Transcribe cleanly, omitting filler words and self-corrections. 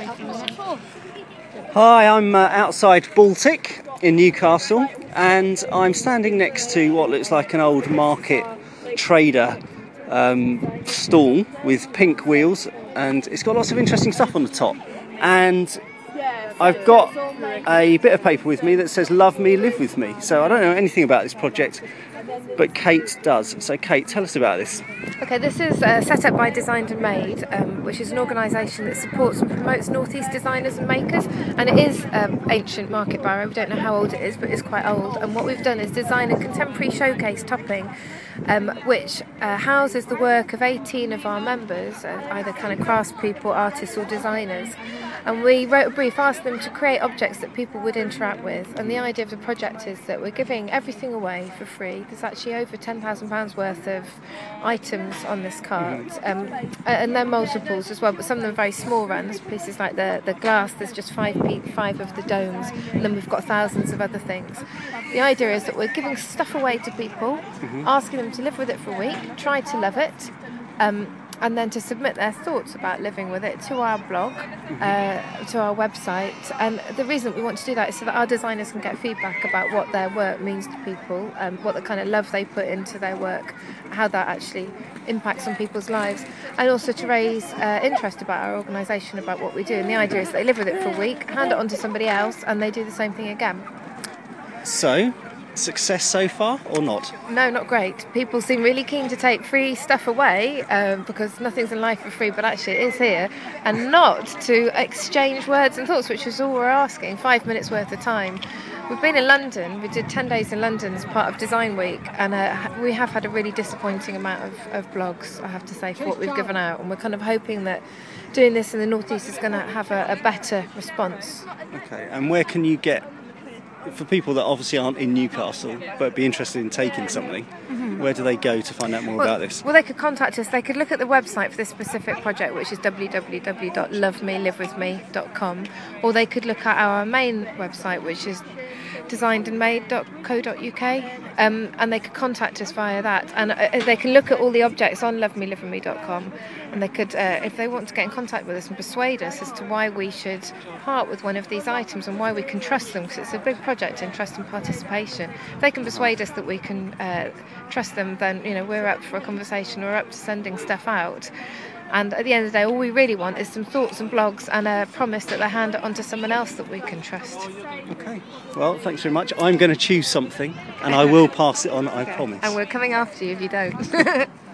Hi, I'm outside Baltic in Newcastle, and I'm standing next to what looks like an old market trader stall with pink wheels, and it's got lots of interesting stuff on the top. And I've got a bit of paper with me that says "Love Me, Live With Me." So I don't know anything about this project, but Kate does. So Kate, tell us about this. Okay, this is set up by Designed and Made, which is an organisation that supports and promotes North East designers and makers, and it is ancient market barrow. We don't know how old it is, but it's quite old. And what we've done is design a contemporary showcase topping, which houses the work of 18 of our members, either kind of craftspeople, artists or designers. And we wrote a brief, asked them to create objects that people would interact with. And the idea of the project is that we're giving everything away for free. There's actually over £10,000 worth of items on this cart, and they're multiples as well, but some of them are very small runs, pieces like the glass. There's just five of the domes, and then we've got thousands of other things. The idea is that we're giving stuff away to people, asking them to live with it for a week, try to love it, and then to submit their thoughts about living with it to our blog, to our website. And the reason we want to do that is so that our designers can get feedback about what their work means to people, what the kind of love they put into their work, how that actually impacts on people's lives, and also to raise interest about our organisation, about what we do. And the idea is they live with it for a week, hand it on to somebody else, and they do the same thing again. So, success so far or not? No, not great. People seem really keen to take free stuff away because nothing's in life for free, but actually it is here, and not to exchange words and thoughts, which is all we're asking, 5 minutes worth of time. We've been in London, we did 10 days in London as part of Design Week, and we have had a really disappointing amount of blogs, I have to say, for what we've given out, and we're kind of hoping that doing this in the North East is going to have a better response. Okay, and where can you get, for people that obviously aren't in Newcastle but be interested in taking something, where do they go to find out more about this? Well, they could contact us. They could look at the website for this specific project, which is www.lovemelivewithme.com, or they could look at our main website, which is designedandmade.co.uk, and they could contact us via that, and they can look at all the objects on lovemelivewithme.com, and they could, if they want to get in contact with us and persuade us as to why we should part with one of these items and why we can trust them, because it's a big project in trust and participation. If they can persuade us that we can trust them, then we're up for a conversation, we're up to sending stuff out. And at the end of the day, all we really want is some thoughts and blogs and a promise that they hand it on to someone else that we can trust. Okay, well, thanks very much. I'm going to choose something and I will pass it on, I promise. And we're coming after you if you don't.